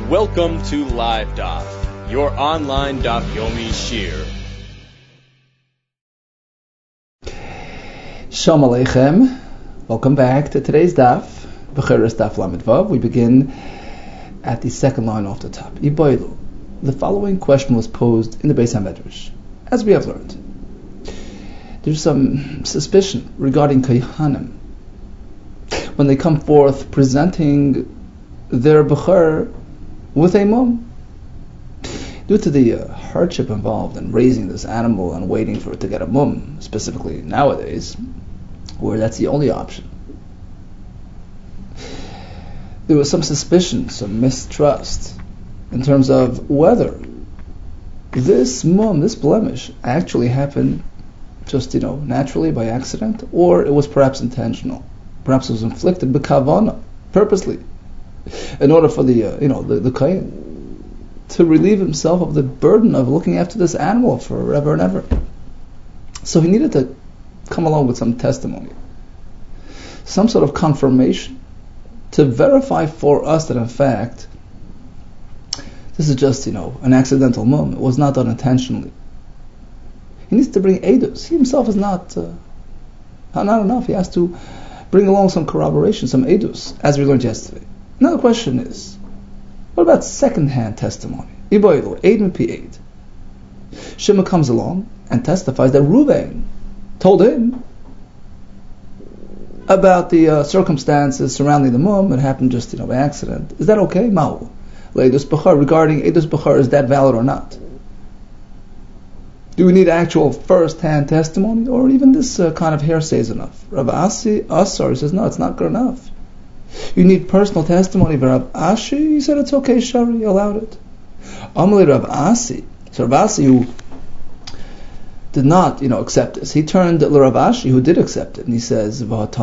Welcome to Live Daf, your online Daf Yomi Shir. Shalom Aleichem. Welcome back to today's Daf, Bechiras Daf Lamed Vav. We begin at the second line off the top. Iboilu. The following question was posed in the Beis HaMedrash. As we have learned, there's some suspicion regarding Kohanim when they come forth presenting their Bechor with a mum. Due to the hardship involved in raising this animal and waiting for it to get a mum, specifically nowadays, where that's the only option, there was some suspicion, some mistrust in terms of whether this mum, this blemish, actually happened just, naturally by accident, or it was perhaps intentional. Perhaps it was inflicted b'kavana, purposely, in order for the kohen to relieve himself of the burden of looking after this animal forever and ever. So he needed to come along with some testimony, some sort of confirmation, to verify for us that in fact this is just an accidental mum. It was not done intentionally. He needs to bring edus. He himself is not enough. He has to bring along some corroboration, some edus, as we learned yesterday. Now the question is, what about second-hand testimony? Iboilu, eid mipi eid. Shimon comes along and testifies that Reuven told him about the circumstances surrounding the mum. It happened just by accident. Is that okay? Ma'u. Leidus Bechor, regarding Eidus Bechor, is that valid or not? Do we need actual first-hand testimony, or even this kind of hearsay is enough? Rav Asi Asar says, no, it's not good enough. You need personal testimony. Rav Ashi, he said it's okay, Shari, he allowed it. Amalei Rav Asi. So Rav Asi, who did not, accept this, he turned to Rav Ashi, who did accept it, and he says, we have a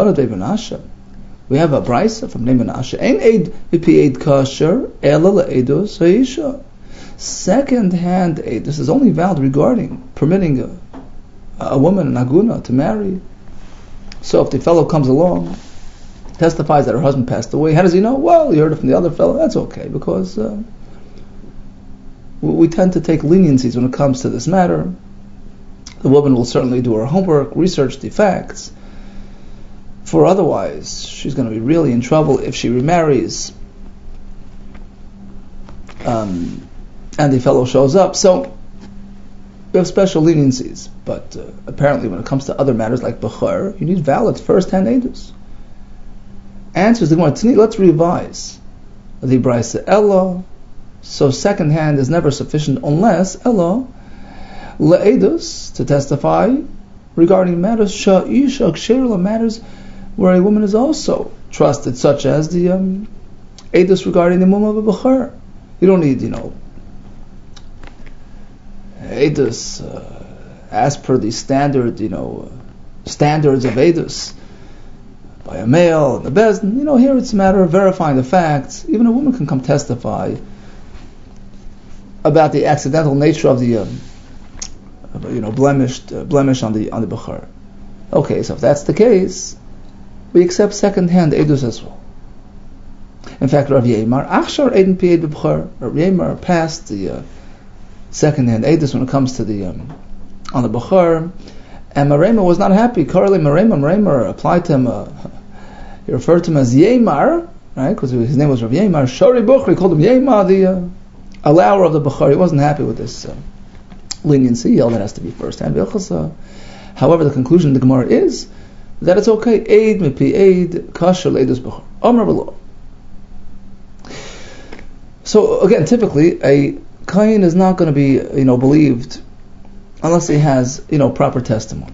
brisa from Neiman Asha. Ein eid mipi eid kasher ela le'edus ha'isha. Second-hand aid. This is only valid regarding permitting a woman, an aguna, to marry. So if the fellow comes along, testifies that her husband passed away, how does he know? Well, he heard it from the other fellow. That's okay, because we tend to take leniencies when it comes to this matter. The woman will certainly do her homework, research the facts, for otherwise she's going to be really in trouble if she remarries and the fellow shows up. So we have special leniencies, but apparently when it comes to other matters like Bechor, you need valid first-hand edus. Answers the Gemara. Let's revise the brisa. Ella, so second-hand is never sufficient unless Ella le'edus, to testify regarding matters sha'isha kshera, matters where a woman is also trusted, such as the edus regarding the mum of a Bechor. You don't need edus as per the standards of edus by a male and the bezdin. Here it's a matter of verifying the facts. Even a woman can come testify about the accidental nature of the blemish on the Bechor. Okay, so if that's the case, we accept second-hand edus as well. In fact, Rav Yemar, Achshar Eid Pi Eid Bechor, Rav Yemar passed the second-hand edus when it comes to the on the Bechor, and Merema was not happy. Correlate Merema applied to him. He referred to him as Yemar, right? Because his name was Rav Yemar. Shari Bukhri, called him Yemar, the allower of the Bechor. He wasn't happy with this leniency. He held it has to be first-hand. However, the conclusion of the Gemara is that it's okay. Eid mipi eid kasher le'edus Bechor. Amar b'lo. So again, typically a kohen is not going to be believed unless he has proper testimony.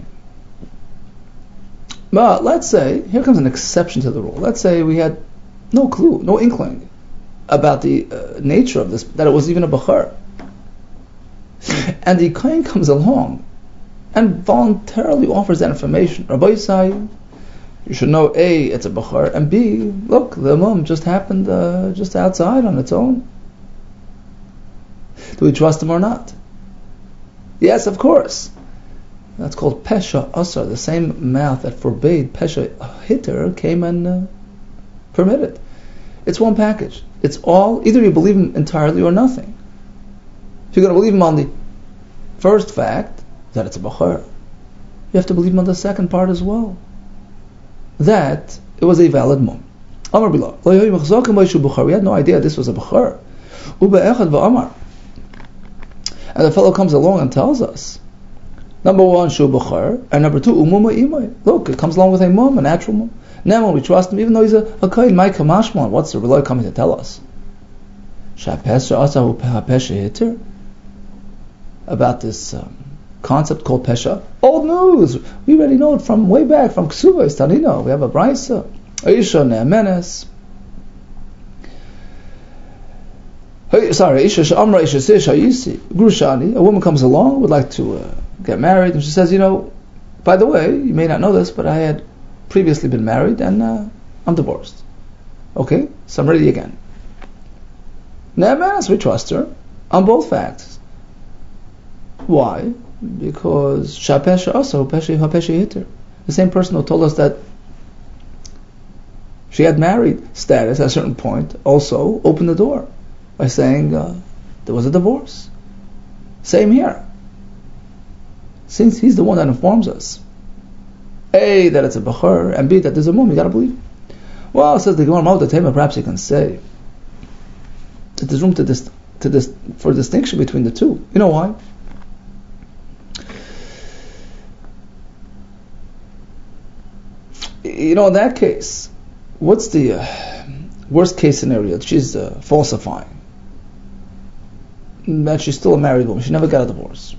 But let's say, here comes an exception to the rule. Let's say we had no clue, no inkling about the nature of this, that it was even a Bechor, and the kohen comes along and voluntarily offers that information. Rabbi Yisai, you should know A, it's a Bechor, and B, look, the mum just happened just outside on its own. Do we trust him or not? Yes, of course. That's called Pesha Asar. The same mouth that forbade Pesha Hitter came and permitted. It's one package. It's all, either you believe him entirely or nothing. If you're going to believe him on the first fact, that it's a Bachar, you have to believe him on the second part as well, that it was a valid mum. Amar Bilal, we had no idea this was a Bachar. And the fellow comes along and tells us, number one, Shu Bachar, and number two, Umuma Imay. Look, it comes along with a mum, a natural mum. Now when we trust him, even though he's a Kain, my Kamashman, what's the Relay coming to tell us? About this concept called Pesha. Old news! We already know it from way back, from Ksuva, Tanino. We have a Braisa. Aisha Ne'emenes. Aisha Amra Aisha Shayisi. Grushani. A woman comes along, would like to get married, and she says, by the way, you may not know this, but I had previously been married, and I'm divorced. Okay, so I'm ready again. Ne'emenes, we trust her on both facts. Why? Because Shapesha also Hapeshi Hitter. The same person who told us that she had married status at a certain point also opened the door by saying there was a divorce. Same here. Since he's the one that informs us, A, that it's a Bachar, and B, that there's a mum, you gotta believe. Well, says the Gemara Malta Tema, perhaps you can say that there's room for distinction between the two. You know why? In that case, what's the worst case scenario? She's falsifying. That she's still a married woman. She never got a divorce.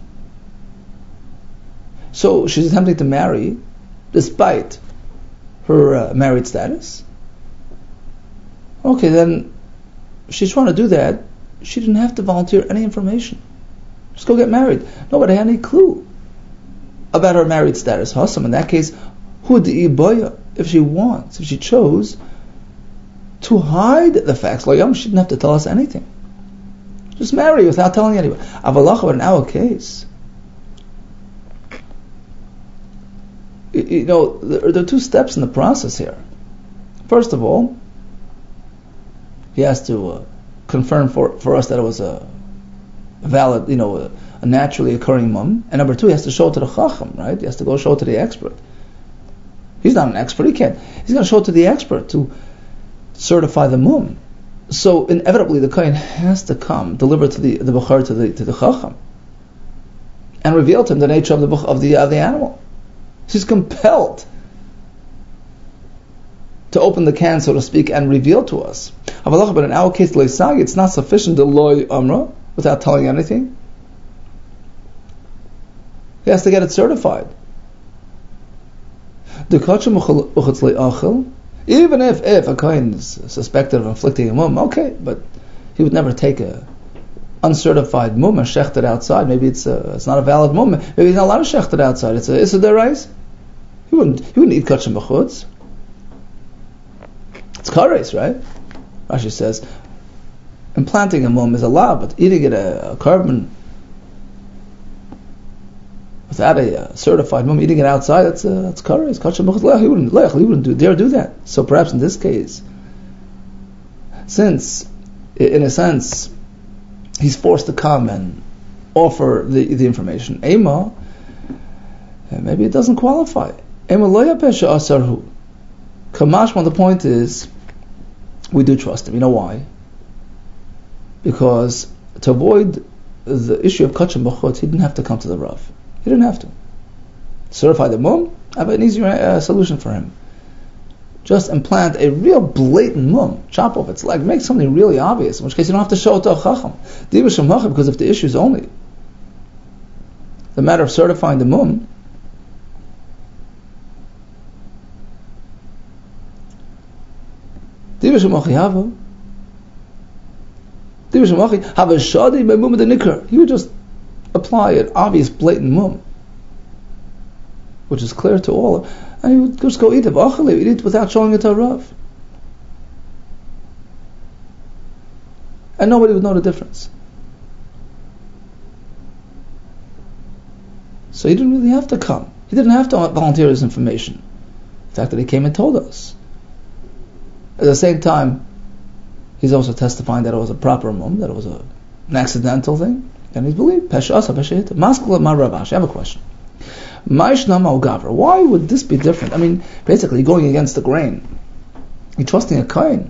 So she's attempting to marry despite her married status. Okay, then she's trying to do that. She didn't have to volunteer any information. Just go get married. Nobody had any clue about her married status. Hassam, in that case, if she wants, if she chose to hide the facts, she didn't have to tell us anything. Just marry without telling anyone. But in our case, there are two steps in the process here. First of all, he has to confirm for us that it was a valid, a naturally occurring mum. And number two, he has to show it to the chacham, right? He has to go show it to the expert. He's not an expert, he can't. He's going to show it to the expert to certify the mum. So inevitably the kohen has to come, deliver to the bachar to the chacham, and reveal to him the nature of the animal. He's compelled to open the can, so to speak, and reveal to us. But in our case, it's not sufficient to loy amra without telling anything. He has to get it certified. Even if a kohen is suspected of inflicting a mum, okay, but he would never take a uncertified mum and shecht it outside. Maybe it's not a valid mum. Maybe he's not allowed to shecht it outside. It's a derais. He wouldn't eat kachim b'chutz. It's kares, right? Rashi says implanting a mum is allowed, but eating it a carbon without a certified mum, eating it outside, that's kares, kachim b'chutz. He wouldn't dare do that. So perhaps in this case, since in a sense he's forced to come and offer the information, ema, maybe it doesn't qualify. Ema lo yapesha asarhu. Kamashma, the point is, we do trust him. You know why? Because to avoid the issue of kachim b'chutz, he didn't have to come to the Rav. He didn't have to certify the mum. I have an easier solution for him. Just implant a real blatant mum, chop off its leg, make something really obvious, in which case you don't have to show it to a chacham. Because if the issue is only the matter of certifying the mum, he would just apply an obvious blatant mum, which is clear to all, and he would just go eat it. He'd eat without showing it to a Rav, and nobody would know the difference. So he didn't really have to come. He didn't have to volunteer his information. The fact that he came and told us. At the same time, He's also testifying that it was a proper mum, that it was an accidental thing, and he's believed. I have a question. Why would this be different? I mean, basically going against the grain. You're trusting a kohen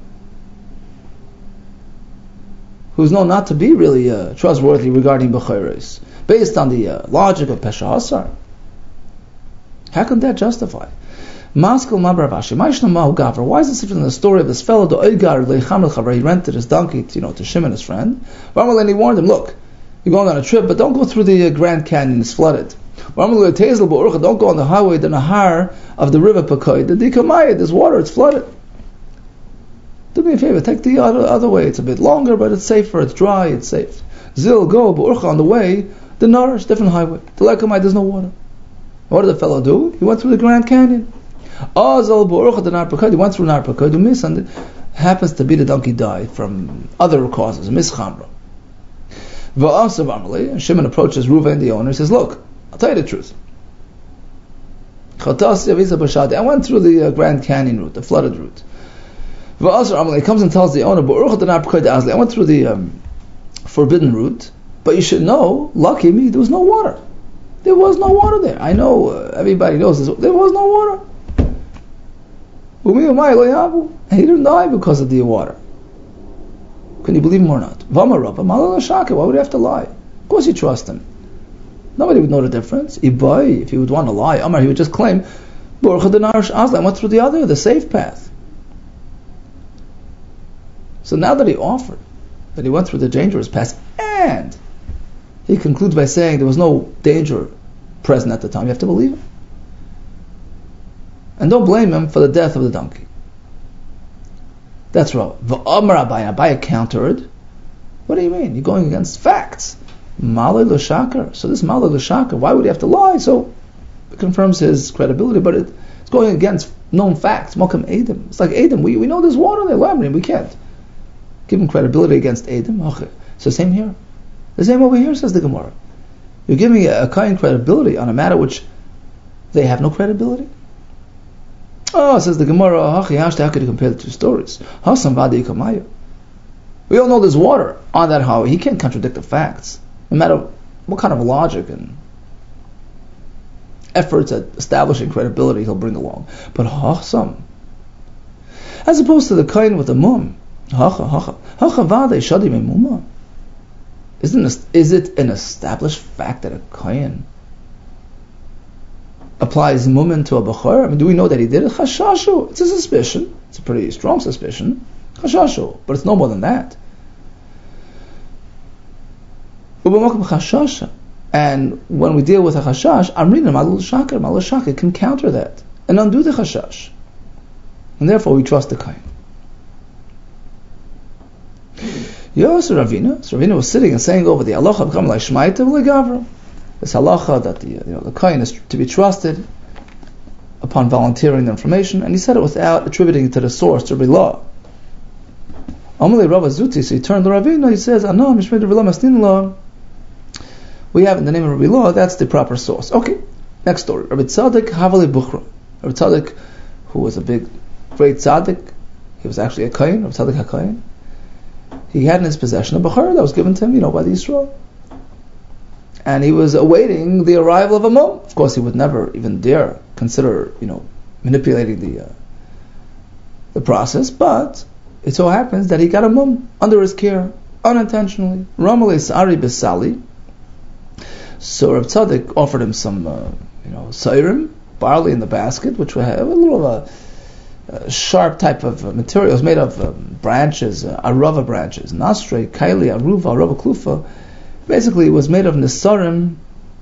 who's known not to be really trustworthy regarding Bechayros, based on the logic of Pesha Asar. How can that justify? Why is this different than the story of this fellow, he rented his donkey to Shimon, his friend, and he warned him, look, you're going on a trip, but don't go through the Grand Canyon, it's flooded. Don't go on the highway, the Nahar of the river Pakoy, the Dikamaya, there's water, it's flooded. Do me a favor, take the other way, it's a bit longer, but it's safer, it's dry, it's safe. Zil, go, on the way, the Narish, different highway. The Lekamai, there's no water. What did the fellow do? He went through the Grand Canyon. He went through Nar Pakoy, and it happens to be the donkey died from other causes, mischamra. And Shimon approaches Reuven, the owner, and says, look, I'll tell you the truth. I went through the Grand Canyon route, the flooded route. He comes and tells the owner, I went through the forbidden route, but you should know, lucky me, there was no water. There was no water there. I know, everybody knows this. There was no water. He didn't die because of the water. Can you believe him or not? Why would he have to lie? Of course you trust him. Nobody would know the difference. If he would want to lie, he would just claim, I went through the safe path. So now that he offered, that he went through the dangerous path, and he concludes by saying there was no danger present at the time, you have to believe him. And don't blame him for the death of the donkey. That's wrong. Abaye countered, what do you mean? You're going against facts. Malay l'shakar. So this Malay l'shakar, why would he have to lie? So it confirms his credibility, but it's going against known facts. Malcolm Adam. It's like Adam, we know there's water there, we can't give him credibility against Adam. Okay. So same here. The same over here, says the Gemara. You're giving a kind credibility on a matter which they have no credibility. Oh, says the Gemara, how could you compare the two stories? We all know there's water on that highway. He can't contradict the facts, no matter what kind of logic and efforts at establishing credibility he'll bring along. But Hachsam, as opposed to the kain with the mum, is it an established fact that a kain applies mumin to a bachar? Do we know that he did it? Chashashu. It's a suspicion. It's a pretty strong suspicion. Chashashu. But it's no more than that. And when we deal with a chashash, Amrina Malul Shakir can counter that and undo the chashash. And therefore we trust the kain. Yes, Ravina was sitting and saying over the halacha b'kam l'shmaita v'legavra. This halacha that the kain is to be trusted upon volunteering the information, and he said it without attributing it to the source, to Rabbi Law. Amalei Rav Azuti, so he turned to Ravina, he says, Anam Mishmei Rabbi Law Masnin Law. We have in the name of Rabbi Law, that's the proper source. Okay, next story. Rabbi Tzaddik Havali Bukhra. Rabbi Tzaddik, who was a great tzaddik, he was actually a kain, Rabbi Tzaddik HaKain. He had in his possession a bachar that was given to him, by the Yisrael. And he was awaiting the arrival of a mum. Of course, he would never even dare consider, manipulating the process. But it so happens that he got a mum under his care, unintentionally. Ramalei Sari Besali. So Rav Tzaddik offered him some, sairim, barley in the basket, which would have a little of a sharp type of material. It was made of branches, arava branches, nasre, kaili, aruva, arava klufa. Basically, it was made of nesarim,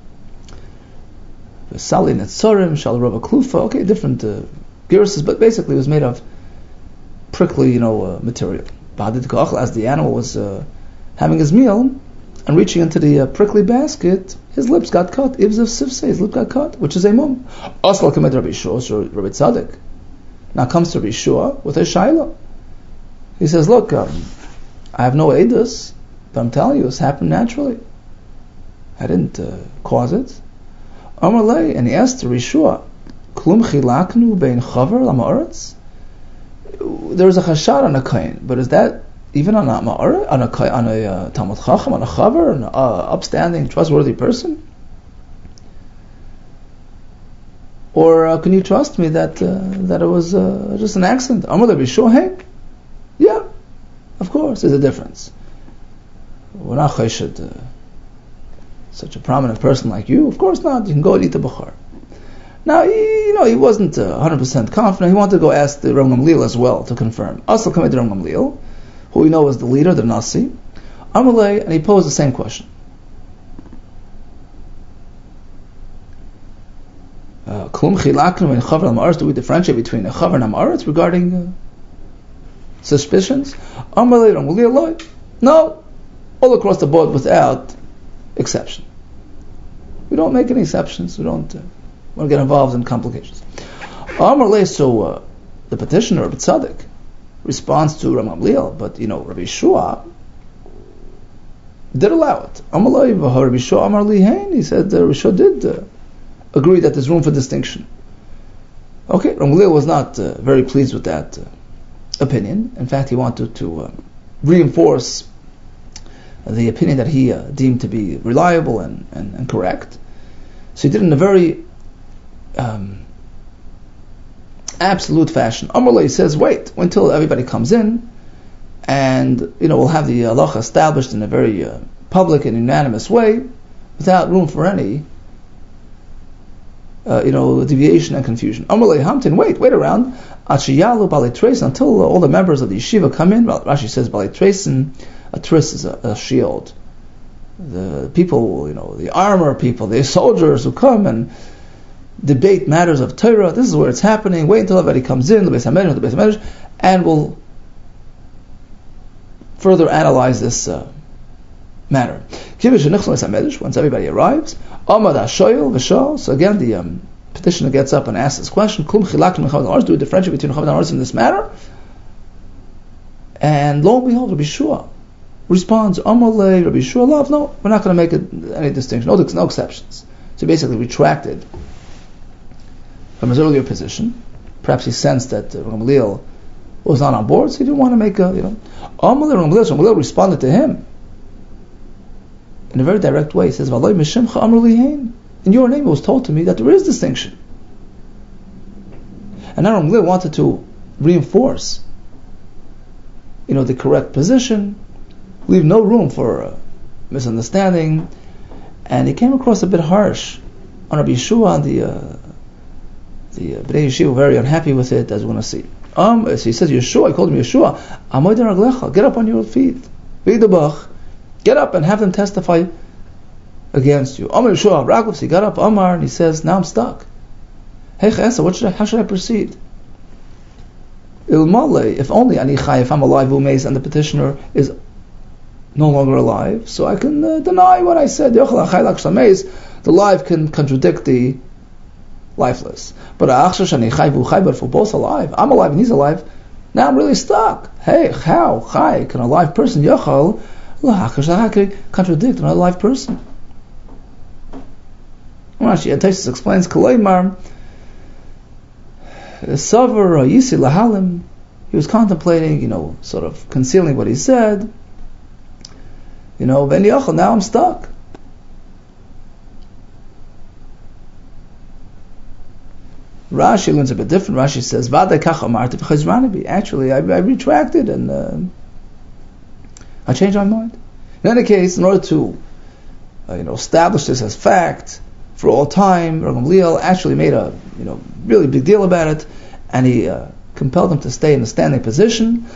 sali nesarim, shal arava klufa. Okay, different girses, but basically it was made of prickly, material. As the animal was having his meal and reaching into the prickly basket, his lips got cut. Ibs of sifsei, his lip got cut, which is a mum. Asal kamed Rabbi Shua, so Rabbi Tzaddik. Now comes to Rabbi Shua with a shaila. He says, look, I have no edus, but I'm telling you, this happened naturally. I didn't cause it. Amalei, and he asked Rabbi Shua, Klum chilaknu bein chaver lamaretz? There's a chashad on a kain, but is that even on a Ma'ara, on a Talmud Chacham, on a Chaver, an upstanding, trustworthy person? Or can you trust me that it was just an accident? Amar le Bishohe? Yeah, of course, there's a difference. We're not chesed such a prominent person like you. Of course not. You can go and eat the Bukhar. Now, he wasn't 100% confident. He wanted to go ask the Rav Gamliel as well to confirm. Also, come to Rav Gamliel, who we know was the leader, the Nasi. Amalei, and he posed the same question. Klum chilaknu and chaver al-ma'aretz. Do we differentiate between a chaver and a ma'aretz regarding suspicions? Amalei, Rav Gamliel, no. All across the board without exception. We don't make any exceptions. We don't want to get involved in complications. Amalei, so the petitioner, Rabbi Tzaddik, responds to Rav Gamliel, but Rabbi Yeshua did allow it. Amalei Rabbi Yeshua Amar li hein. He said Rabbi Yeshua did agree that there's room for distinction. Okay, Rav Gamliel was not very pleased with that opinion. In fact, he wanted to reinforce the opinion that he deemed to be reliable and correct. So he did it in a very absolute fashion. Amalei says, wait until everybody comes in, and we'll have the halacha established in a very public and unanimous way, without room for any deviation and confusion. Amalei Hamtin, wait around. Achiyalu Balei Treisen, until all the members of the yeshiva come in. Rashi says Balei Treisen, a tris is a shield. The people, the armor people, the soldiers who come and debate matters of Torah. This is where it's happening. Wait until everybody comes in, the Beis HaMedrash, and we'll further analyze this matter. Once everybody arrives, so again the petitioner gets up and asks this question: do we differentiate between Chavad and Aretz in this matter? And lo and behold, Rabbi Yeshua responds, Amalei, Rabbi Yeshua, love, no, we're not going to make any distinction, no exceptions. So he basically retracted from his earlier position. Perhaps he sensed that Rav Gamliel was not on board, so he didn't want to make Amalei, Rav Gamliel responded to him in a very direct way. He says, V'aloi mishimcha amru li hein. In your name it was told to me that there is distinction. And now Rav Gamliel wanted to reinforce the correct position, leave no room for misunderstanding, and he came across a bit harsh on Rabbi Yeshua, and the Bnei Yeshiva were very unhappy with it, as we're going to see. So he says, Yeshua, he called him Yeshua, Amoid Raglecha, get up on your feet, get up and have them testify against you. Amar Yeshua, Raglev, he got up, Amar, and he says, now I'm stuck. Hey Chesa, how should I proceed? Ilmale, if only Ani Chai, if I'm alive, Umeis, and the petitioner is no longer alive, so I can deny what I said. The live can contradict the lifeless. But if we're both alive, I'm alive and he's alive, now I'm really stuck. Hey, how can a live person contradict another live person? Rashi Taisus explains, Kalaymar Savar Yisi Lahalim, he was contemplating, sort of concealing what he said. Now I'm stuck. Rashi learns a bit different. Rashi says, actually, I retracted and I changed my mind. In any case, in order to establish this as fact for all time, Rav Gamliel actually made a really big deal about it, and he compelled him to stay in a standing position.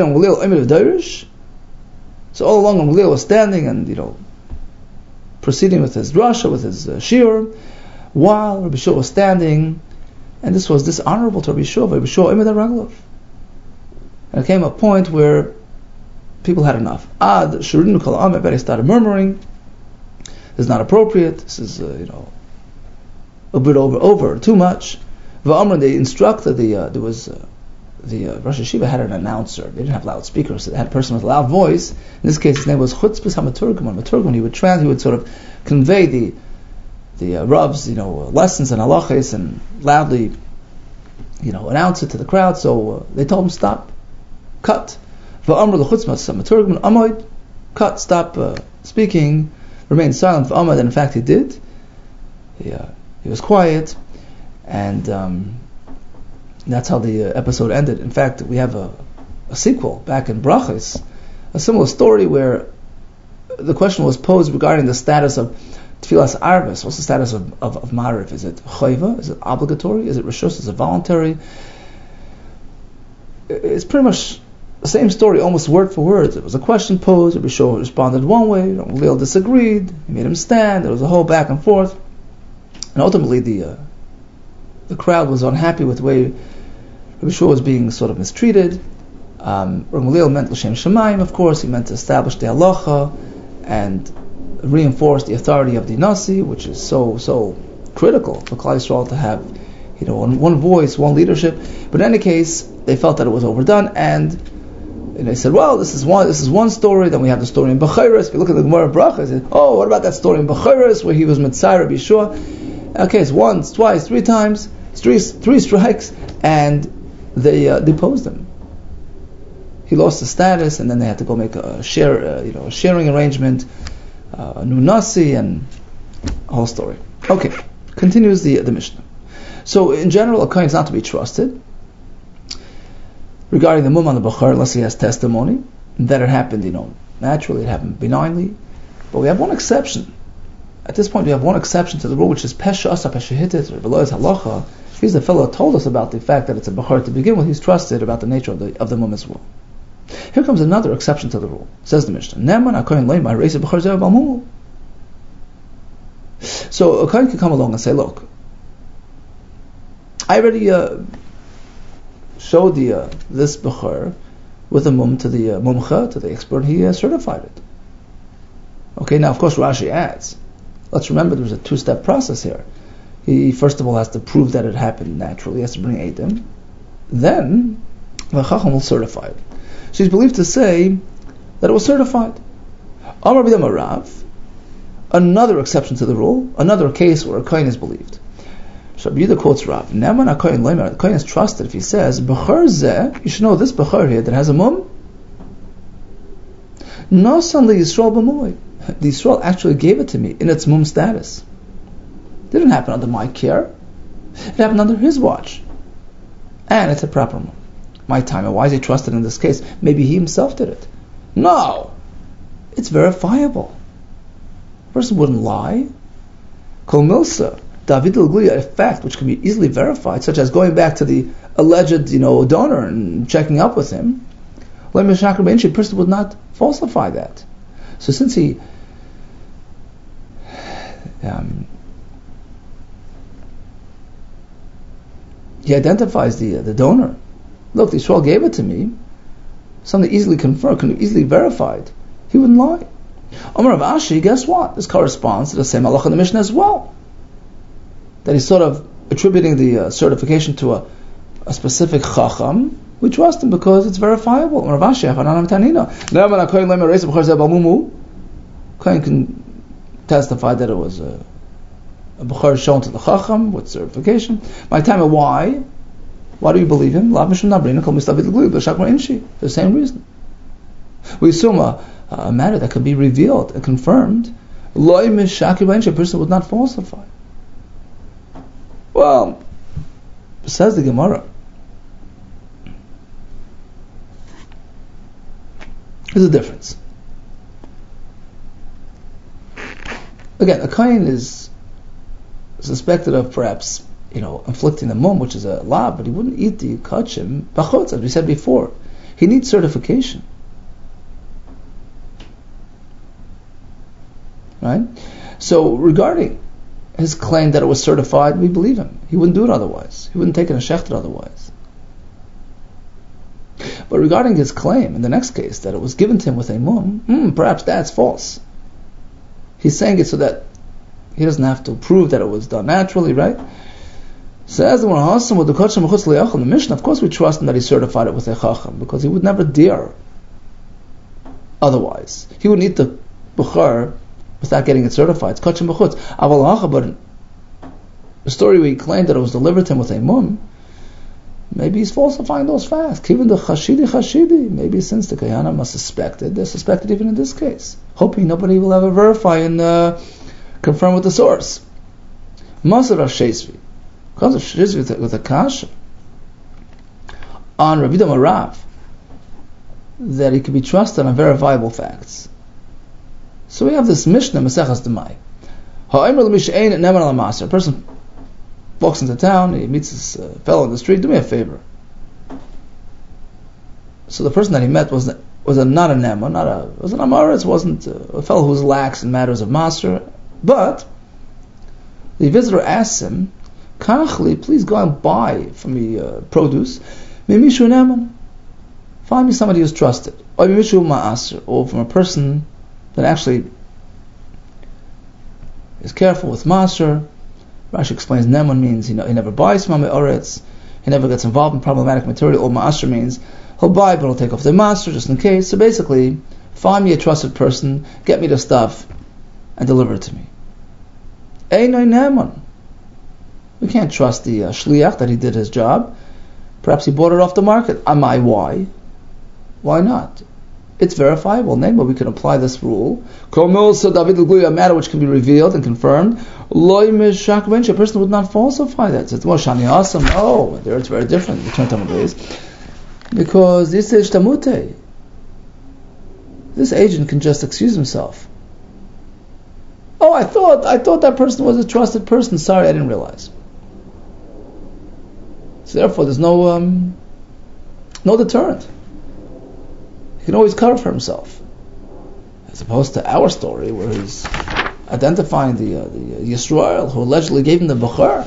So all along, Gamliel was standing and proceeding with his drasha, with his shiur, while Rabbi Yeshua was standing, and this was dishonorable to Rabbi Yeshua. Rabbi Yeshua Imid Raglov. And it came a point where people had enough. Ad Shurinu Kol Am, everybody started murmuring. This is not appropriate. This is a bit over too much. V'amran, they instructed the Rosh Yeshiva had an announcer. They didn't have loudspeakers, so they had a person with a loud voice. In this case, his name was Chutzpah HaMaturgman. Maturgman, he would sort of convey the Rav's lessons and halachas and loudly announce it to the crowd. So they told him, stop, cut. Va'amr l'chutzmas maturgman amoid, cut, stop speaking, remain silent. Va'amad, and in fact he did. He was quiet, and that's how the episode ended. In fact, we have a sequel back in Brachos, a similar story where the question was posed regarding the status of Tfilas Arvis. What's the status of Ma'ariv? Is it chayva? Is it obligatory? Is it reshus? Is it voluntary? It's pretty much the same story, almost word for word. It was a question posed. Rabbi Shua responded one way. Leil disagreed. He made him stand. There was a whole back and forth, and ultimately the crowd was unhappy with the way Rabbi Shua was being sort of mistreated. Leil meant l'shem shamayim, of course. He meant to establish the halacha and reinforce the authority of the Nasi, which is so critical for Klal Yisrael to have, one voice, one leadership. But in any case, they felt that it was overdone, and they said, well, this is one story. Then we have the story in Bechiros. If you look at the Gemara Brachos, they said, oh, what about that story in Bechiros where he was Mitzay Rabbi Yeshua? Okay, it's once, twice, three times, three strikes, and they deposed him. He lost his status, and then they had to go make a sharing arrangement, a new Nasi, and a whole story. Okay, continues the Mishnah. So in general, a kohen is not to be trusted. Regarding the mum on the bachar, unless he has testimony that it happened, naturally, it happened benignly. But we have one exception. At this point, we have one exception to the rule, which is pesha asa pesha hitit or v'lo es halacha. He's the fellow who told us about the fact that it's a bachar to begin with. He's trusted about the nature of the mum as well. Here comes another exception to the rule. Says the Mishnah. Neman akoyin leimar reisa b'char zeh b'almumu. So a kohen can come along and say, look, I already showed this b'char with a mum to the mumcha, to the expert. He certified it. Okay, now of course Rashi adds, let's remember there's a two-step process here. He first of all has to prove that it happened naturally. He has to bring Eidim. Then the Chacham will certify it. So he's believed to say that it was certified. Amar b'dam Rav, another exception to the rule, another case where a kohen is believed. So Rabbi Yehuda quotes Rav, Neman HaKohen Leimer, the kohen is trusted if he says, B'char zeh, you should know this B'char here that has a mum, Nosan li Yisrael b'mumay. The Yisrael actually gave it to me in its mum status. It didn't happen under my care. It happened under his watch. And it's a proper mum. My time, and why is he trusted in this case? Maybe he himself did it. No! It's verifiable. A person wouldn't lie. Kol milsa, David al-Gluya, a fact which can be easily verified, such as going back to the alleged, donor and checking up with him. A person would not falsify that. So since he identifies the donor, look, the Yisrael gave it to me, something easily confirmed, can be easily verified, he wouldn't lie. Omar Rav Ashi, guess what? This corresponds to the same halacha in the Mishnah as well. That he's sort of attributing the certification to a specific chacham. We trust him because it's verifiable. Kohen can testify that it was a b'char shown to the chacham with certification. My time, why? Why do you believe him? The same reason. We assume a matter that can be revealed and confirmed. A person would not falsify. Well, says the Gemara, there's a difference. Again, a kohen is suspected of perhaps, inflicting the mum, which is a law, but he wouldn't eat the kachim b'chutz, as we said before. He needs certification. Right? So regarding his claim that it was certified, we believe him. He wouldn't do it otherwise. He wouldn't take it a shechter otherwise. But regarding his claim in the next case that it was given to him with a mum, perhaps that's false. He's saying it so that he doesn't have to prove that it was done naturally, right? Says the Hassan with the Kacham Chutz Le'achal, the Mishnah, of course we trust him that he certified it with a Chacham, because he would never dare otherwise. He would eat the Bukhar without getting it certified. It's Kacham B'chutz. Aval Hacha, but the story we claimed that it was delivered to him with a mum, Maybe he's falsifying those facts. Even the chashidi. Maybe since the Kayanim are suspected, they're suspected even in this case, hoping nobody will ever verify and confirm with the source. Masar Shesvi, because of Shesvi with a kasha on Rabbi Yehuda Rav, that he can be trusted on verifiable facts. So we have this Mishnah Maseches Demai. A person walks into town, he meets this fellow in the street. Do me a favor. So the person that he met was not a Nema, was an Amaretz, wasn't a fellow who was lax in matters of Maser. But the visitor asks him, Kachli, please go and buy from me produce. Mimishu Neman. Find me somebody who's trusted. Or Mimishu Ma'aser, or from a person that actually is careful with Maser. Rashi explains Neman means he never buys from Oretz, he never gets involved in problematic material, or Ma'aser means he'll buy but he'll take off the Maser just in case. So basically, find me a trusted person, get me the stuff, and deliver it to me. Einay Neman. We can't trust the shliach that he did his job. Perhaps he bought it off the market. Why? Why not? It's verifiable. But we can apply this rule. A matter which can be revealed and confirmed. A person would not falsify that. So it's more shani asam. Oh, there it's very different. Because this is shtamute. This agent can just excuse himself. Oh, I thought that person was a trusted person. Sorry, I didn't realize. So therefore, there's no deterrent. He can always cover for himself, as opposed to our story where he's identifying the Yisrael who allegedly gave him the Bechor.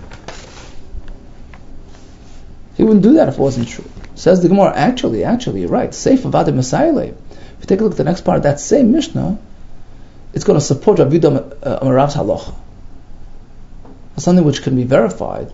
He wouldn't do that if it wasn't true. Says the Gemara, actually, you're right. Seif Avad Messiah. If you take a look at the next part of that same Mishnah, it's going to support Rabbi Yehuda Rav's halacha. Something which can be verified.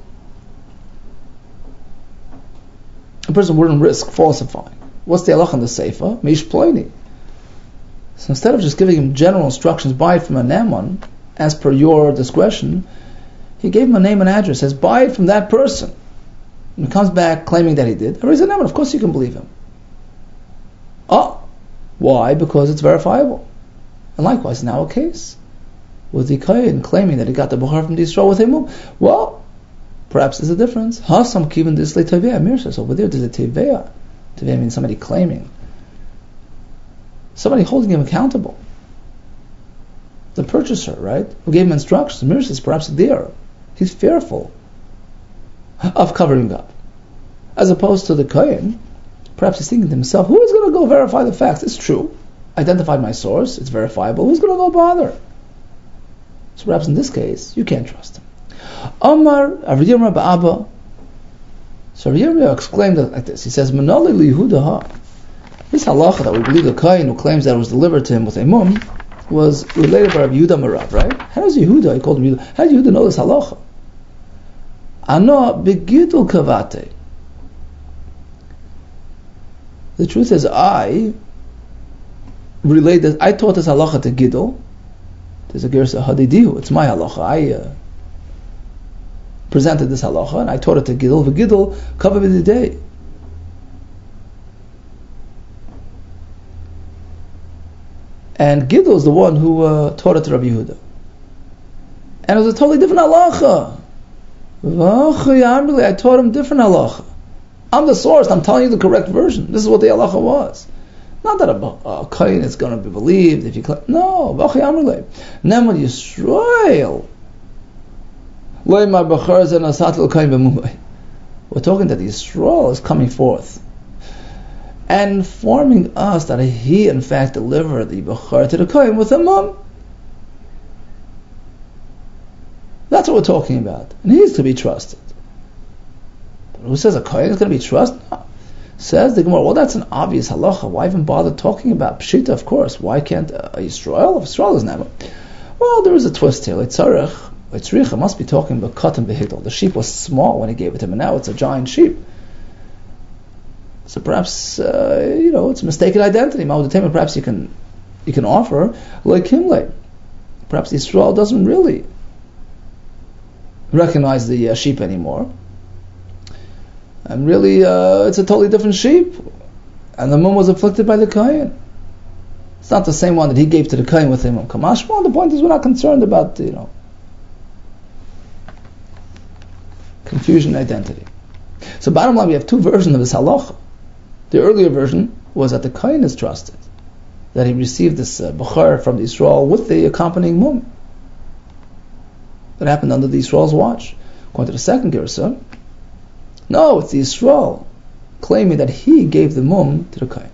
A person wouldn't risk falsifying. What's the halacha in the Seifa? Mish Ploini. So instead of just giving him general instructions, buy it from a Neman, as per your discretion, he gave him a name and address, says, buy it from that person. And he comes back claiming that he did. And he's a Neman, of course you can believe him. Oh, why? Because it's verifiable. And likewise, now a case with the Kohen claiming that he got the Bechor from the Yisrael with him. Well, perhaps there's a difference. Hasam kivin disle teveya. Mir says over there, there's a teveya. Teveya means somebody claiming, somebody holding him accountable. The purchaser, right, who gave him instructions. Mir says perhaps there, he's fearful of covering up, as opposed to the Kohen. Perhaps he's thinking to himself, who is going to go verify the facts? It's true. Identified my source. It's verifiable. Who's going to go bother? So perhaps in this case, you can't trust him. Omar Avriyam Ba'aba. So Avriyam exclaimed like this. He says, Manali liYehuda. This halacha that we believe the Kohen who claims that it was delivered to him with a mum was related by Rabbi Yehuda Marav, right? How does Yehuda, he called him Yehuda, how does Yehuda know this halacha? Ano begidul kavate. The truth is, I taught this halacha to Gidol. There's a gersa hadidihu. It's my halacha. I presented this halacha and I taught it to Gidol. V'Gidol kavav b'didei. And Gidol is the one who taught it to Rabbi Yehuda. And it was a totally different halacha. I taught him different halacha. I'm the source. I'm telling you the correct version. This is what the halacha was. Not that a kohen is going to be believed if you claim. No. Neman Yisrael. We're talking that Yisrael is coming forth and informing us that he in fact delivered the Bechor to the kohen with a mum. That's what we're talking about. And he is to be trusted. But who says a kohen is going to be trusted? No. Says the Gemara, well, that's an obvious halacha. Why even bother talking about Pshita, of course? Why can't Yisrael? If Yisrael is never. Well, there is a twist here. Leitzricha must be talking about Katan Behidol. The sheep was small when he gave it to him, and now it's a giant sheep. So perhaps, it's a mistaken identity. Perhaps you can offer like Himle. Perhaps Yisrael doesn't really recognize the sheep anymore. And really, it's a totally different sheep. And the mum was afflicted by the Kohen. It's not the same one that he gave to the Kohen with him. Kamashma, the point is we're not concerned about, confusion identity. So bottom line, we have two versions of this halacha. The earlier version was that the Kohen is trusted, that he received this Bechor from the Yisrael with the accompanying mum. That happened under the Yisrael's watch. According to the second Gersa, no, it's the Yisrael claiming that he gave the mum to the Kohen.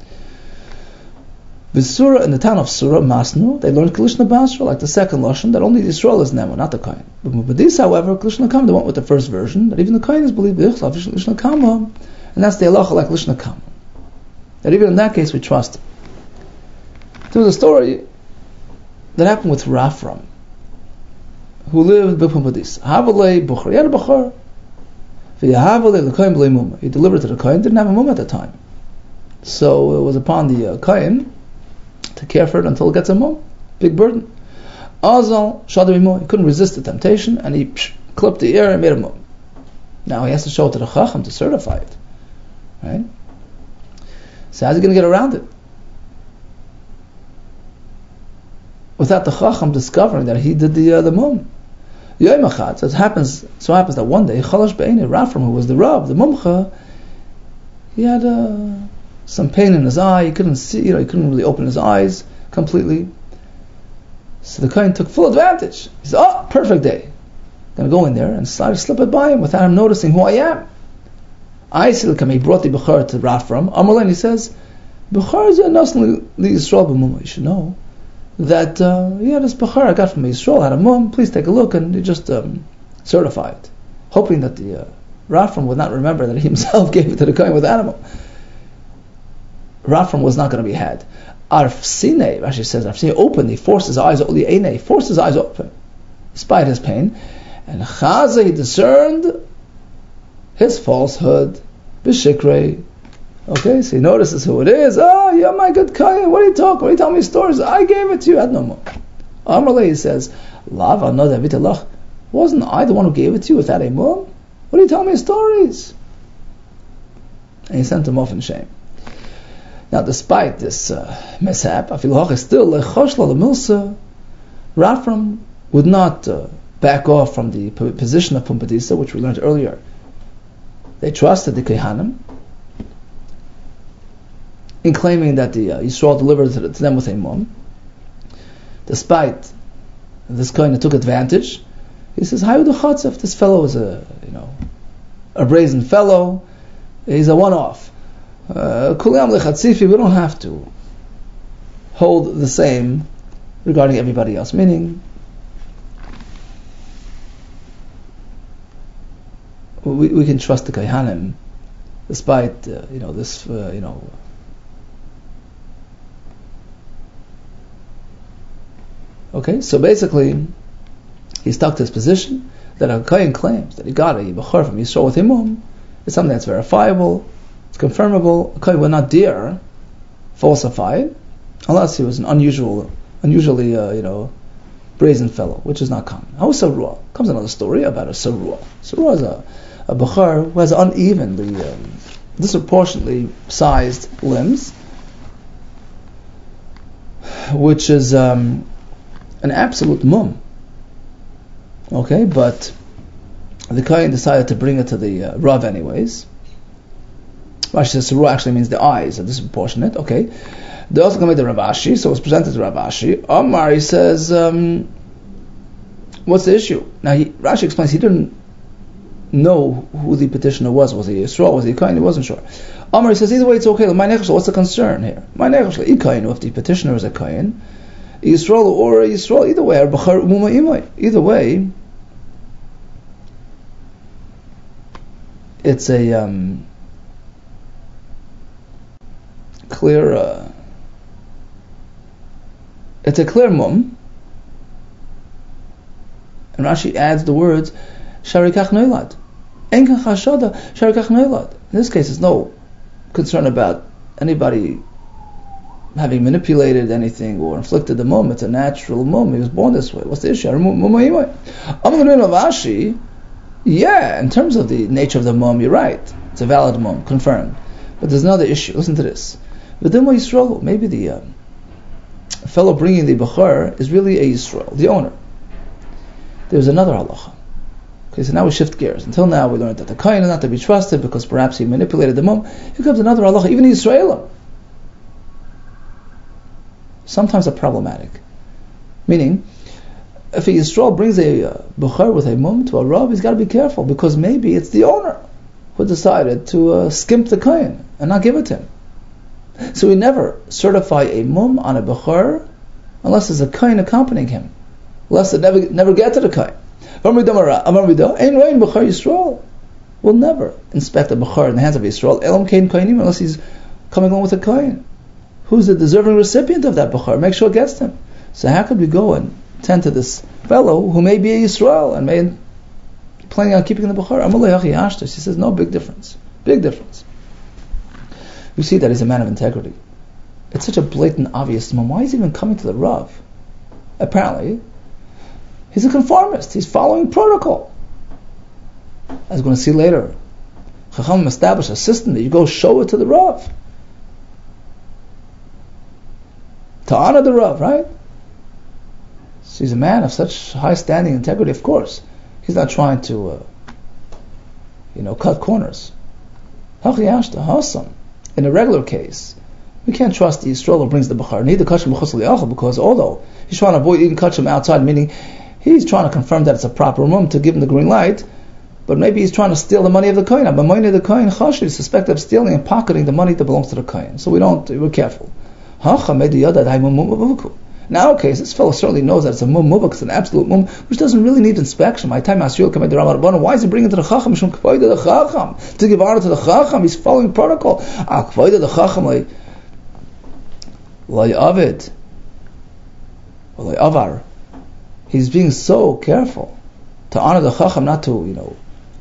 The Surah, in the town of Surah, Masnu, they learned Kalishna Basra, like the second Lashon, that only the Yisrael is Nemo, not the Kohen. But Mubadis, however, Kalishna Kam, they went with the first version, that even the Kohen is believed, and that's the halacha like Kalishna Kam. That even in that case we trust him. There was a story that happened with Rafram, who lived in Mubadis. Havalei Bukhar, he had a Bukhar. He delivered to the Kohen, didn't have a mum at the time. So it was upon the Kohen to care for it until it gets a mum. Big burden. Azal Shadrimimo, he couldn't resist the temptation, and he clipped the ear and made a mum. Now he has to show it to the Chacham to certify it. Right? So how's he going to get around it? Without the Chacham discovering that he did the mum. Yom Echad, so it happens that one day, Chalash Be'enei, Rafram, who was the Rav, the Mumcha, he had some pain in his eye. He couldn't see, he couldn't really open his eyes completely. So the Kohen took full advantage. He said, "Oh, perfect day. I'm going to go in there and slip it by him without him noticing who I am." He brought the Bechor to Rafram. Amrlein, he says, "Bechor is a nasli Yisrael b'mum." You should know that this Bechor I got from Yisrael had a mum. Please take a look, and he just certify it, hoping that the Rafram would not remember that he himself gave it to the Kohen with animal. Rafram was not going to be had. Arfsine, Rashi says, Arfsine opened, he forced his eyes open, despite his pain, and Chaza, he discerned his falsehood, B'shikrei. Okay, so he notices who it is. Oh, you're my good Kohen. What are you talking? What are you telling me stories? I gave it to you. I had no more. Amrlei, he says, Lava no David. Wasn't I the one who gave it to you without a mum? What are you telling me stories? And he sent him off in shame. Now, despite this mishap, still Rafram would not back off from the position of Pumbedisa, which we learned earlier. They trusted the Kehanim in claiming that the Yisrael delivered to them with a mum. Despite this Kohen took advantage, he says, "Hayudu Chatzef, this fellow is a brazen fellow. He's a one-off. Kulam lechatzifi, we don't have to hold the same regarding everybody else." Meaning, we can trust the Kohanim despite this Okay, so basically, he stuck to his position that a Kohen claims that he got a Bechor from Yisrael with him. It's something that's verifiable, it's confirmable. A Kohen would not dare falsify it unless he was an unusually brazen fellow, which is not common. How is Sarua? Comes another story about a Sarua. Sarua is a Bechor who has unevenly, disproportionately sized limbs, which is an absolute mum. Okay, but the Kohen decided to bring it to the Rav anyways. Rashi says Sarua actually means the eyes are disproportionate. Okay, they also come with the Rav Ashi, so it's presented to Rav Ashi. Omar, he says, what's the issue? Now Rashi explains he didn't know who the petitioner was. Was he Yisrael? Was he Kohen? He wasn't sure. Omar, he says either way it's okay. What's the concern here? If the petitioner is a Kohen, Yisrael or Yisrael, either way, either way, it's a clear. It's a clear mum, and Rashi adds the words "sharikach noilad." Enkan chashada sharikach noilad. In this case, there's no concern about anybody having manipulated anything or inflicted the mum. It's a natural mum. He was born this way. What's the issue? Yeah, in terms of the nature of the mum, you're right. It's a valid mum, confirmed. But there's another issue. Listen to this. V'dimma Yisrael, maybe the fellow bringing the Bechor is really a Yisrael, the owner. There's another halacha. Okay, so now we shift gears. Until now we learned that the Kohen is not to be trusted because perhaps he manipulated the mum. Here comes another halacha, even Yisraelim. Sometimes are problematic. Meaning, if a Yisrael brings a Bechor with a mum to a Rav, he's got to be careful because maybe it's the owner who decided to skimp the Kohen and not give it to him. So we never certify a mum on a Bechor unless there's a Kohen accompanying him. Unless it never get to the Kohen. We'll never inspect a Bechor in the hands of Yisrael unless he's coming along with a Kohen. Who's the deserving recipient of that Bechor? Make sure it gets to him. So how could we go and tend to this fellow who may be a Yisrael and may planning on keeping the Bechor? She says, no, big difference. Big difference. You see that he's a man of integrity. It's such a blatant, obvious mum. Why is he even coming to the Rav? Apparently, he's a conformist. He's following protocol. As we're going to see later, Chachamim established a system that you go show it to the Rav. To honor the Rav, right? So he's a man of such high standing integrity, of course. He's not trying to, cut corners. In a regular case, we can't trust the Yisrael who brings the Bechor. Neither kachim b'chutz li'achal, because although he's trying to avoid eating kachim outside, meaning he's trying to confirm that it's a proper mum to give him the green light, but maybe he's trying to steal the money of the Kohen. But money of the Kohen, chash, is suspected of stealing and pocketing the money that belongs to the Kohen. So we're careful. In our case, this fellow certainly knows that it's a mum muvak, it's an absolute mum, which doesn't really need inspection. Why is he bringing it to the Chacham? To give honor to the Chacham, he's following protocol. He's being so careful to honor the Chacham, not to,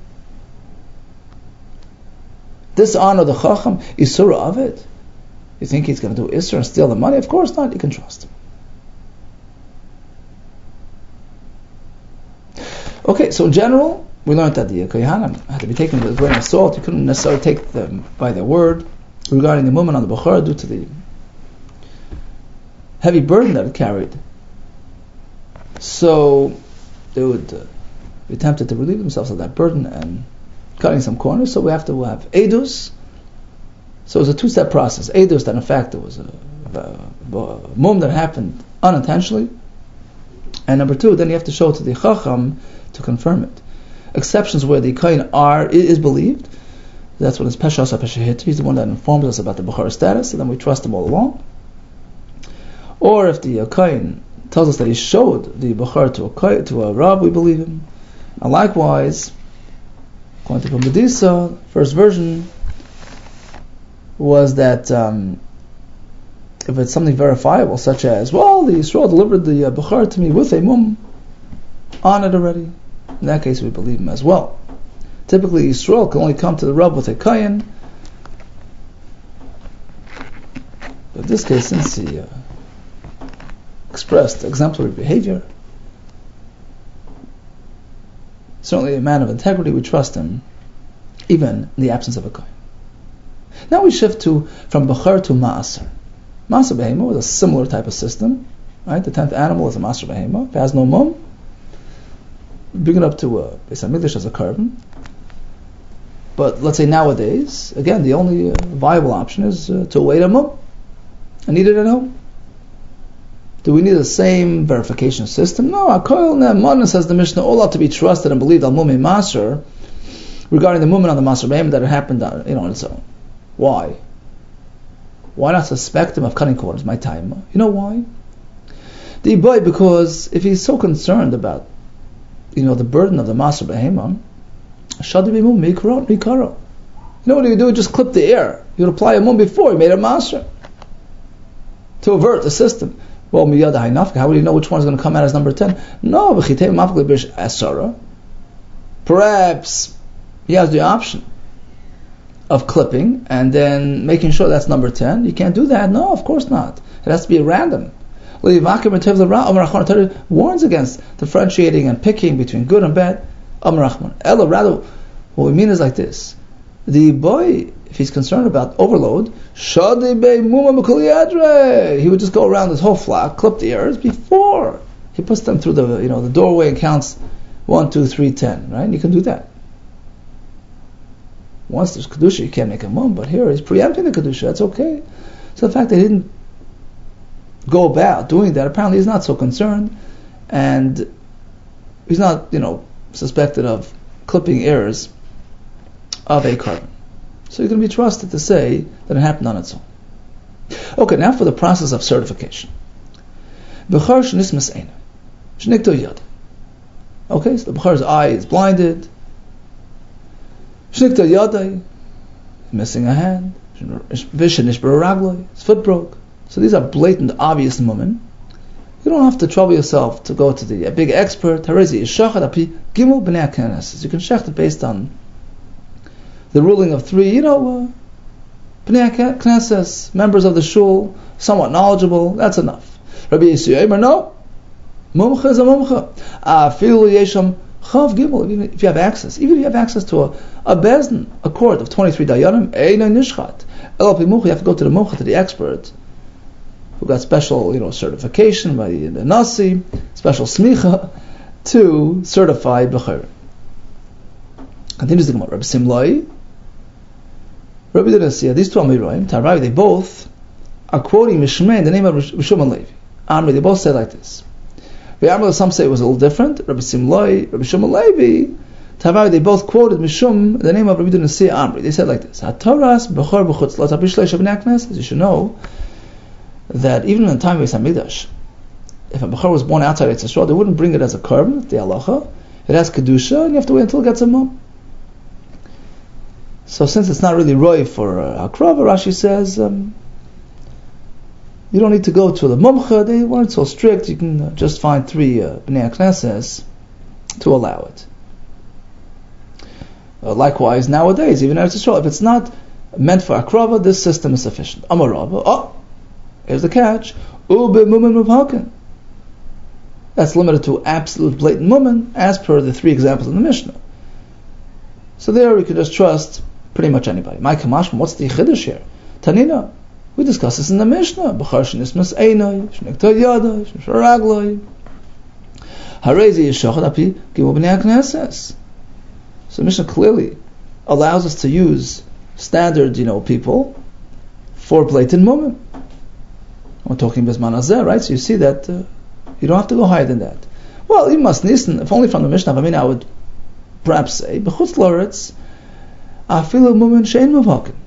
dishonor the Chacham. Isura of it. You think he's going to do Isra and steal the money? Of course not. You can trust him. Okay, so in general, we learned that the Kohanim had to be taken with a grain of salt. You couldn't necessarily take them by their word regarding the woman on the Bechor due to the heavy burden that it carried. So they would be tempted to relieve themselves of that burden and cutting some corners. So we have to have Edus. So it was a two-step process. Edus, that in fact there was a mum that happened unintentionally. And number two, then you have to show it to the Chacham to confirm it. Exceptions where the Kohen is believed. That's when it's Peshas HaPeshahit. He's the one that informs us about the Bechor status, and then we trust him all along. Or if the Kohen tells us that he showed the Bechor to a Rav, we believe him. And likewise, according to Medisa, first version was that if it's something verifiable, such as, the Yisrael delivered the Bechor to me with a mum on it already, in that case we believe him as well. Typically Yisrael can only come to the Rav with a Kohen, but in this case, since he expressed exemplary behavior, certainly a man of integrity, we trust him even in the absence of a Kohen. Now we shift from Bechor to Ma'aser. Ma'aser Behema was a similar type of system, right? The 10th animal is a Ma'aser Behema. If it has no mum, bring it up to Beis HaMikdash as a carbon. But let's say nowadays, again, the only viable option is to await a mum. I need it at home. Do we need the same verification system? No. Akoil Ne'eman, says the Mishnah, all ought to be trusted and believed al mumi Ma'aser regarding the movement on the Ma'aser Behema that it happened on its own. Why? Why not suspect him of cutting corners? My time. You know why? Because if he's so concerned about, the burden of the Ma'aser Behema, Shadi B'mum Mikaro. You know what you do? Just clip the air. You would apply a mum before you made a Ma'aser to avert the system. Well, Miyad Hainafka, how would you know which one is going to come out as number 10? No, perhaps he has the option of clipping and then making sure that's number 10. You can't do that. No, of course not. It has to be random. Warns against differentiating and picking between good and bad. Rather, what we mean is like this. the boy, if he's concerned about overload, he would just go around his whole flock, clip the ears before he puts them through the doorway and counts 1, 2, 3, 10. Right? And you can do that. Once there's kedusha, you can't make a mum, but here he's preempting the kedusha. That's okay. So the fact that he didn't go about doing that, apparently he's not so concerned, and he's not, suspected of clipping ears of a carbon. So you can be trusted to say that it happened on its own. Okay, now for the process of certification. Okay, so the B'char's eye is blinded. Missing a hand. His foot broke. So these are blatant, obvious mummin. You don't have to trouble yourself to go to the big expert. You can shecht it based on the ruling of 3, Bnei Knesses, members of the shul, somewhat knowledgeable. That's enough. Rabbi Yisrael, no. Mumcha is a mumcha. Afilu yesham chav gimel. Even if you have access to a bezdin, a court of 23 dayanim, eina nishchat. You have to go to the mumcha, to the expert, who got special, certification by the Nasi, special smicha, to certify b'chayr. Continues the Gemara. Rabbi Simlai, Rabbi Denasiya, these two Amiroim, Taravi, they both are quoting Mishmei in the name of Rishum and Levi. Amri, they both say like this. Some say it was a little different. Rabbi Simlai, Rabbi Shum and Levi, Taravi, they both quoted Mishum in the name of Rabbi Denasiya Amri. They said like this. HaToras b'chor b'chutz lo tabishleish of Bnei Knesset. You should know that even in the time of Beis Hamikdash, if a b'chor was born outside Eretz Yisrael, they wouldn't bring it as a korban, the halacha. It has kedusha, and you have to wait until it gets a mum. So since it's not really roy for hakrava, Rashi says you don't need to go to the mumcha. They weren't so strict. You can just find 3 bnei knesses to allow it. Likewise, nowadays, even in Eretz Yisrael, if it's not meant for hakrava, this system is sufficient. Amarava. Here's the catch. Ube mumen mubhaken. That's limited to absolute blatant mumen, as per the 3 examples in the Mishnah. So there we could just trust pretty much anybody. My kamashma, what's the chiddush here? Tanina, we discussed this in the Mishnah. B'char shenismas einay, shnekta yada, shnesharaglay. Harezi yishachad api gimu b'nei knesses. So the Mishnah clearly allows us to use standard, people for blatant mumen. We're talking Bizman Azeh, right? So you see that you don't have to go higher than that. Well, you must listen, if only from the Mishnah, I would perhaps say, b'chutz loretz, afilu mumen shein muvhaken.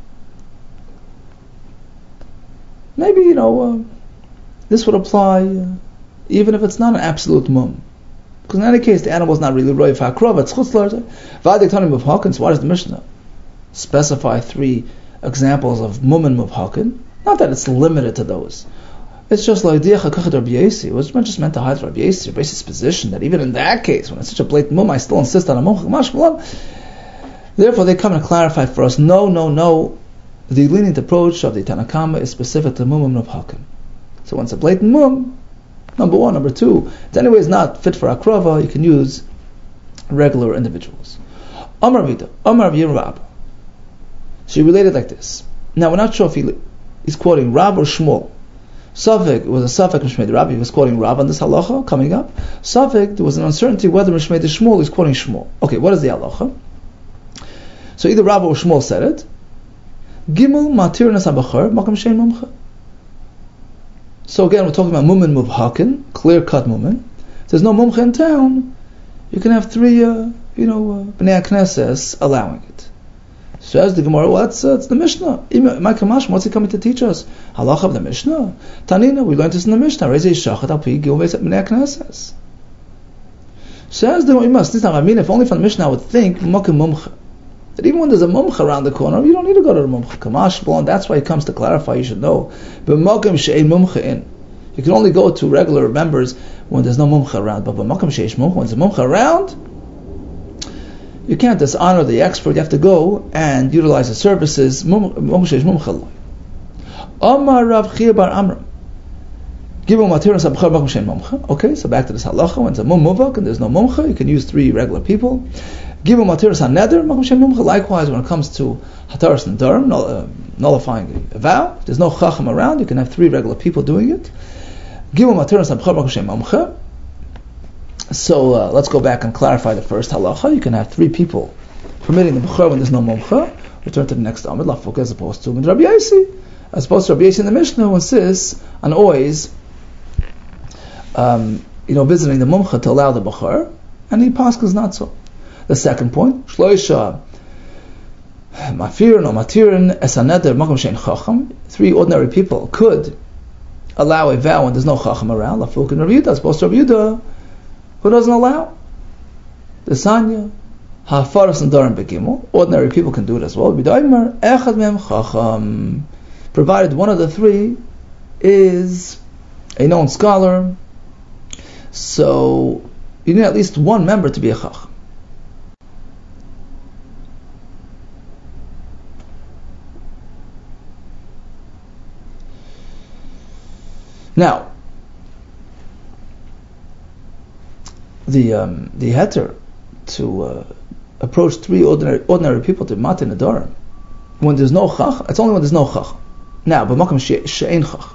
Maybe, this would apply even if it's not an absolute mum. Because in any case, the animal is not really roy for hakrava, it's chutz loretz. V'adik tanim muvhaken, so why does the Mishnah specify 3 examples of mumen muvhaken? Not that it's limited to those. It's just like Diach HaKachet Rabbi Yossi. It was just meant to hide Rabbi Yossi's position that even in that case, when it's such a blatant mum, I still insist on a mum. Therefore, they come and clarify for us, no. The lenient approach of the Tanakama is specific to mum of hakim. So when it's a blatant mum, number 1. Number 2, it anyway is not fit for akrava, you can use regular individuals. Amar Vida, Amar Yirab. She related like this. Now, we're not sure if he's quoting Rab or Shmuel. Safek was a Safek Mishmei Rabbi. He was quoting Rab on this halacha coming up. Safek, there was an uncertainty whether Mishmei Shmuel is quoting Shmuel. Okay, what is the halacha? So either Rab or Shmuel said it. Gimel matir nasabachar makam shein mumcha. So again, we're talking about mumen mubhakin, clear cut mumen. If there's no mumcha in town, you can have 3, bnei knesses allowing it. So as the Gemara, it's the Mishnah. My Kamash, what's he coming to teach us? Halacha of the Mishnah. Tanina, we learned this in the Mishnah. Rezi shachat al pi gilveis bnei knesses. Says the Imam, if only from the Mishnah I would think mokim mumcha. That even when there's a mumcha around the corner, you don't need to go to the mumcha. Kamash, and that's why he comes to clarify. You should know. But mokim she'ein mumcha in. You can only go to regular members when there's no mumcha around. But mokim she'ein mumcha, when there's a mumcha around, you can't dishonor the expert. You have to go and utilize the services. Amar Rav Chia bar Amram. Okay, so back to this halacha. When it's a mum muvak and there's no mumcha, you can use 3 regular people. Give him Hataras HaNeder, Makom Shem Mumcha. Likewise, when it comes to Hataras Nedarim, nullifying a vow, there's no Chacham around, you can have 3 regular people doing it. Give him Hataras HaBchor, Makom Shem Mumcha. So let's go back and clarify the first halacha. You can have 3 people permitting the Bechor when there's no Mumcha. Return to the next Amid, Lafuk, as opposed to Rabbi Yossi. As opposed to Rabbi Yossi in the Mishnah, who insists on always visiting the Mumcha to allow the Bechor, and he passes not so. The second point, Shloisha Mafir no Matirin Esaneder Makom Shein Chacham. 3 ordinary people could allow a vow when there's no Chacham around. Lafuk and Rabbi Yudah, as opposed to Rabbi Yudah, who doesn't allow. The Sanya Hafaras and Darim Begimel. Ordinary people can do it as well. B'daimer Echad Mem Chacham, provided one of the 3 is a known scholar. So you need at least one member to be a Chacham. Now, the heter to approach 3 ordinary people to Matan Nedarim when there's no Chacham, it's only when there's no Chacham. Now, but Makom She'ein Chacham.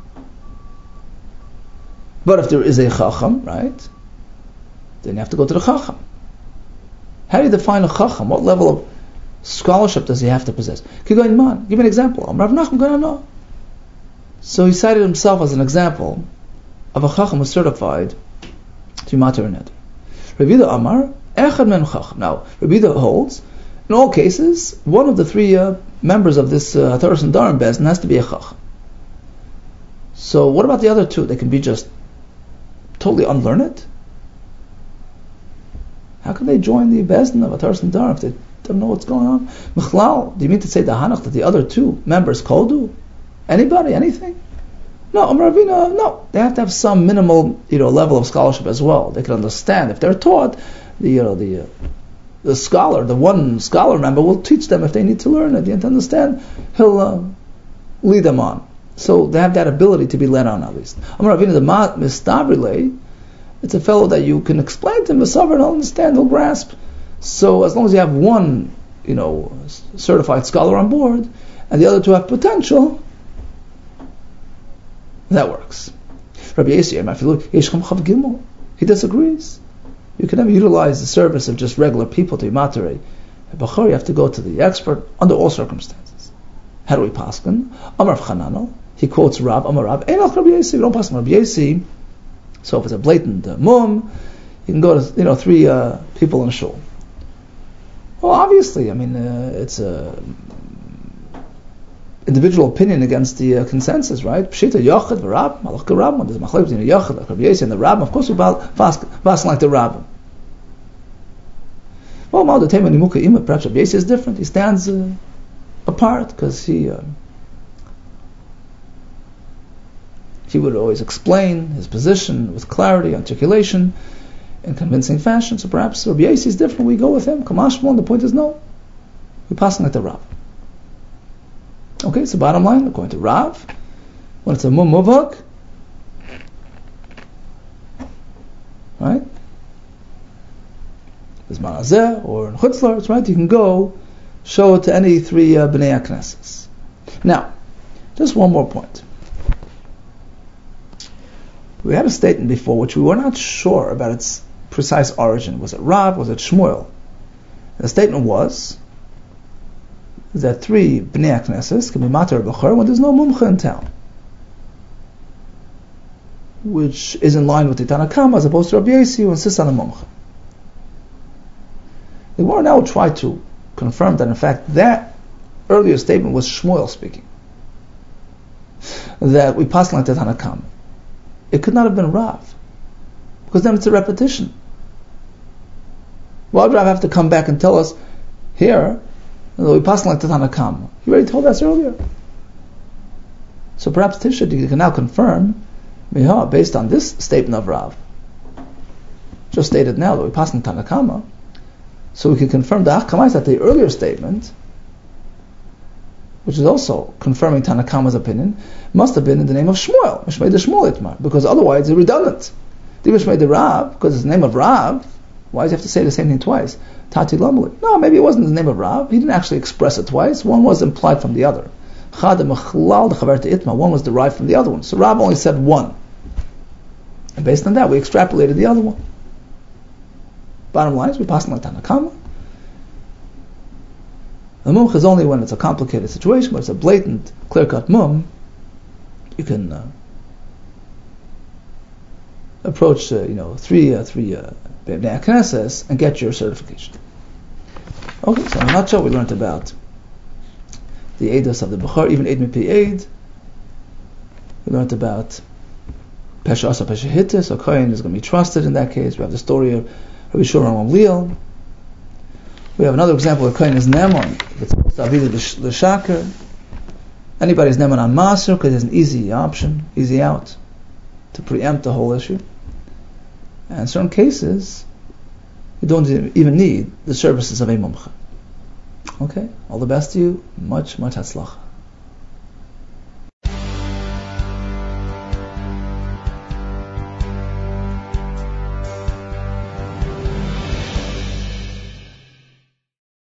But if there is a Chacham, right, then you have to go to the Chacham. How do you define a Chacham? What level of scholarship does he have to possess? Give me an example. Rav Nachman Ganano. So he cited himself as an example of a Chacham who was certified to Matar Neder. Rabbi Yehuda Amar, Echad Men Chacham. Now, Rabbi Yehuda holds, in all cases, one of the 3 members of this Hataras Nedarim Bezdin has to be a Chacham. So what about the other 2? They can be just totally unlearned? How can they join the Bezdin of Hataras Nedarim if they don't know what's going on? Mechlal, do you mean to say the Hanach that the other 2 members Kodu? Anybody, anything? No, Amar Ravina, no. They have to have some minimal, level of scholarship as well. They can understand. If they're taught, the scholar, the one scholar member will teach them if they need to learn. If they need to understand, he'll lead them on. So they have that ability to be led on at least. Amar Ravina, the Mistabrile, it's a fellow that you can explain to him, he'll understand, he'll grasp. So as long as you have one, certified scholar on board, and the other 2 have potential, that works. Rabbi Yossi, he disagrees. You can never utilize the service of just regular people to Matarei. Bechor, you have to go to the expert under all circumstances. How do we paskin? Amar Chananel, he quotes Rab, Amar Rab, Einach Rabbi Yossi, we don't paskin Rabbi Yossi. So if it's a blatant mum, you can go to 3 people in a shul. Well, obviously, it's a individual opinion against the consensus, right? Pshita Yochad v'Rab, Malach Rab. When there's a machlek between the Yochad, like Rabbi Yossi, and the Rab, of course we pass like the Rab. Well, Mal Detema Nimuka Ima, perhaps Rabbi Yossi is different. He stands apart because he would always explain his position with clarity, articulation, in convincing fashion. So perhaps Rabbi Yossi is different. We go with him. Kamashmon. The point is no. We pass like the Rab. Okay, so bottom line, according to Rav, when it's a muvak, right? There's Manazeh or in Chutzlar, it's right, you can go show it to any 3 Bnei HaKnesses. Now, just one more point. We had a statement before which we were not sure about its precise origin. Was it Rav? Was it Shmuel? And the statement was that 3 Bnei HaKnesses can be Matar Bechor when there's no Mumcha in town, which is in line with the Tanna Kama as opposed to Rabbi Yossi who insists on a Mumcha. The Gemara now will try to confirm that in fact that earlier statement was Shmuel speaking, that we pass like the Tanna Kama. It could not have been Rav, because then it's a repetition. Why would Rav have to come back and tell us here we pass like the Tanna Kama? He already told us earlier. So perhaps Tisha can now confirm, based on this statement of Rav, just stated now that we pass like Tanna Kama, so we can confirm the Achkamais that the earlier statement, which is also confirming Tanna Kama's opinion, must have been in the name of Shmuel, Mishmei de Shmuel Itmar, because otherwise it's redundant. The Mishmei de Rav, because it's the name of Rav, Why does he have to say the same thing twice? Tati Lamali. No, maybe it wasn't the name of Rav. He didn't actually express it twice. One was implied from the other. One was derived from the other one. So Rav only said one. And based on that, we extrapolated the other one. Bottom line is, we pass like Tanakama. The mumch is only when it's a complicated situation, but it's a blatant, clear-cut mum. You can approach, three Bnei Knesses and get your certification. Okay, so in a nutshell, we learned about the Eidos of the Bechor, even Eid Mipi Eid. We learned about Pesha Asa Pesha Hitte, so Kohen is going to be trusted in that case. We have the story of Rabbi Shimon Gamliel. We have another example where Kohen is Neman, it's supposed to Avida L'Shaker. Anybody's Neman on Maser because there's an easy option, easy out, to preempt the whole issue. And in certain cases, you don't even need the services of a mumcha. Okay, all the best to you. Much, much hatzlacha.